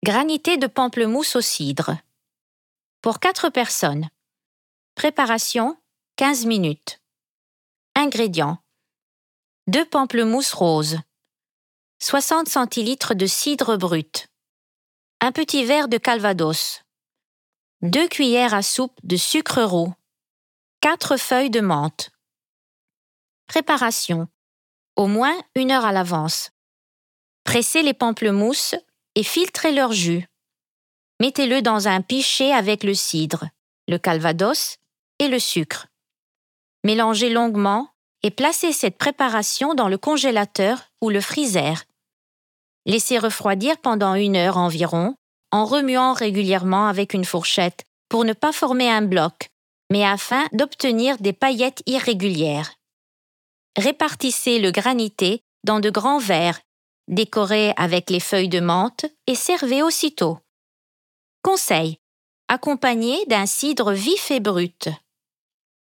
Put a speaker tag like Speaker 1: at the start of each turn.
Speaker 1: Granité de pamplemousse au cidre. Pour 4 personnes. Préparation 15 minutes. Ingrédients 2 pamplemousses roses, 60 centilitres de cidre brut, un petit verre de calvados, 2 cuillères à soupe de sucre roux, 4 feuilles de menthe. Préparation au moins 1 heure à l'avance. Pressez les pamplemousses et filtrez leur jus. Mettez-le dans un pichet avec le cidre, le calvados et le sucre. Mélangez longuement et placez cette préparation dans le congélateur ou le freezer. Laissez refroidir pendant 1 heure environ, en remuant régulièrement avec une fourchette pour ne pas former un bloc, mais afin d'obtenir des paillettes irrégulières. Répartissez le granité dans de grands verres, décorés avec les feuilles de menthe et servez aussitôt. Conseil: accompagné d'un cidre vif et brut.